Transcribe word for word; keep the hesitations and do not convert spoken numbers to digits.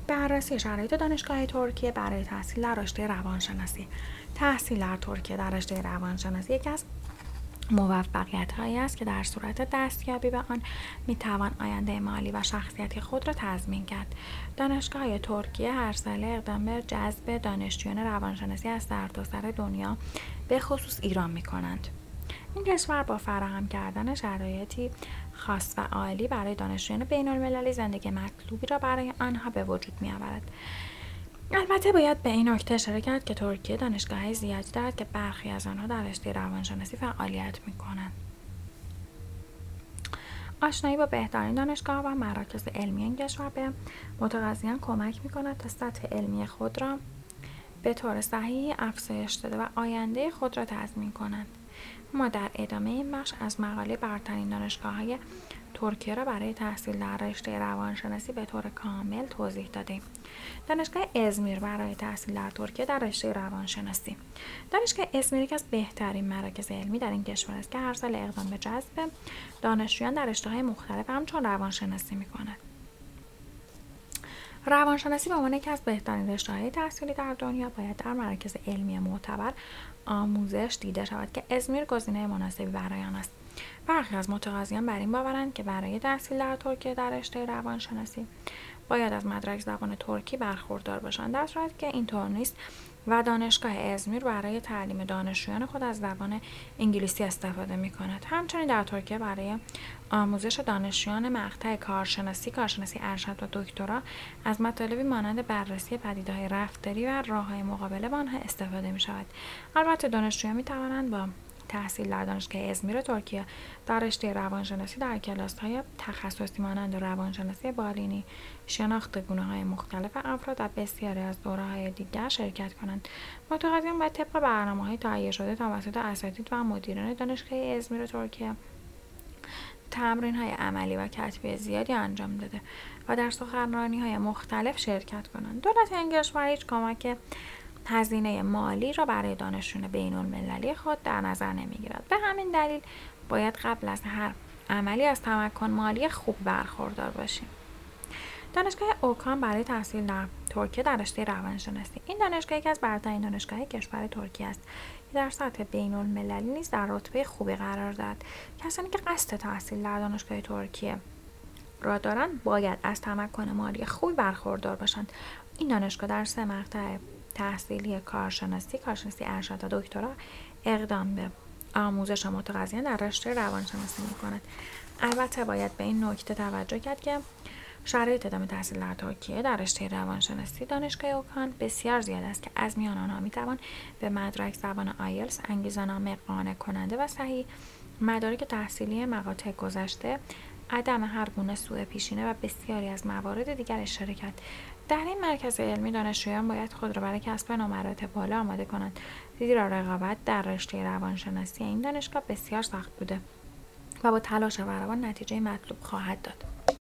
بررسی شرایط دانشگاه ترکیه برای تحصیل در رشته روانشناسی. تحصیل در ترکیه در رشته روانشناسی یکی از موفقیت‌هایی است که در صورت دستیابی به آن می‌توان آینده مالی و شخصیتی خود را تضمین کرد. دانشگاه‌های ترکیه هر ساله اقدام به جذب دانشجویان روانشناسی از سرتاسر دنیا به خصوص ایران می‌کنند. این کشور با فراهم کردن شرایطی خاص و عالی برای دانشجویان بین‌المللی زندگی مطلوبی را برای آنها به وجود می‌آورد. البته باید به این نکته اشاره کرد که ترکیه دانشگاه‌های زیادی دارد که برخی از آنها در رشته روانشناسی فعالیت می‌کنند. آشنایی با بهترین دانشگاه‌ها و مراکز علمی این کشور به متقاضیان کمک می‌کند تا سطح علمی خود را به طور صحیحی افزایش داده و آینده خود را تضمین کنند. ما در ادامه این بخش از مقاله برترین دانشگاه‌های ترکیه را برای تحصیل در رشته روانشناسی به طور کامل توضیح دادیم. دانشگاه ازمیر برای تحصیل در ترکیه در رشته روانشناسی. دانشگاه ازمیر یکی از بهترین مراکز علمی در این کشور است که هر سال اقدام به جذب دانشجویان در رشته‌های مختلف همچون روانشناسی می‌کند. روانشناسی به عنوان یکی از بهترین رشته‌های تحصیلی در دنیا باید در مراکز علمی معتبر آموزش دیده شود که ازمیر گزینه مناسبی برای آن است. برخی از متقاضیان بر این باورند که برای تحصیل در ترکیه در رشته روانشناسی باید از مدرک زبان ترکی برخوردار باشند، در صورتی که اینطور نیست و دانشگاه ازمیر برای تعلیم دانشجویان خود از زبان انگلیسی استفاده می‌کند. همچنین در ترکیه برای آموزش دانشجویان مقطع کارشناسی، کارشناسی ارشد و دکترا از مطالبی مانند بررسی پدیده‌های رفتاری و راه‌های مقابله با آنها استفاده می‌شود. البته دانشجویان می‌توانند با تحصیل در دانشگاه ازمیر ترکیه در رشته روانشناسی در کلاس‌های تخصصی مانند روانشناسی بالینی، شناخت گونه‌های مختلف افراد و بسیاری از دوره‌های دیگر شرکت کنند. متقاضیان باید طبق برنامه‌های تهیه شده توسط اساتید و مدیران دانشگاه ازمیر ترکیه تمرین‌های عملی و کتبی زیادی انجام داده و در سخنرانی‌های مختلف شرکت کنند. دولت این کشور هیچ کمک هزینه مالی را برای دانشجویان بین‌المللی خود در نظر نمی‌گیرد. به همین دلیل باید قبل از هر عملی از تمکن مالی خوب برخوردار باشیم. دانشگاه اوکان برای تحصیل در ترکیه در رشته روانشناسی. این دانشگاه یکی از برترین دانشگاه‌های کشور ترکیه است که در سطح بین‌المللی نیز در رتبه خوبی قرار دارد. کسانی که قصد تحصیل در دانشگاه ترکیه را دارند باید از تمکن مالی خوبی برخوردار باشند. این دانشگاه در سه مقطع تحصیلی کارشناسی، کارشناسی ارشد و دکترا اقدام به آموزش متقاضیان در رشته روانشناسی می‌کند. البته باید به این نکته توجه کرد که شرایط ادامه تحصیل در ترکیه در رشته روانشناسی دانشگاه اوکان بسیار زیاد است که از میان آنها می‌توان به مدرک زبان آیلتس، انگیزه‌نامه قانع کننده و صحیح، مدارک تحصیلی مقاطع گذشته، عدم هر گونه سوء پیشینه و بسیاری از موارد دیگر اشاره کرد. در این مرکز علمی دانشجویان باید خود را برای کسب نمرات بالا آماده کنند، زیرا رقابت در رشته روانشناسی این دانشگاه بسیار سخت بوده و با تلاش فراوان نتیجه مطلوب خواهد داد.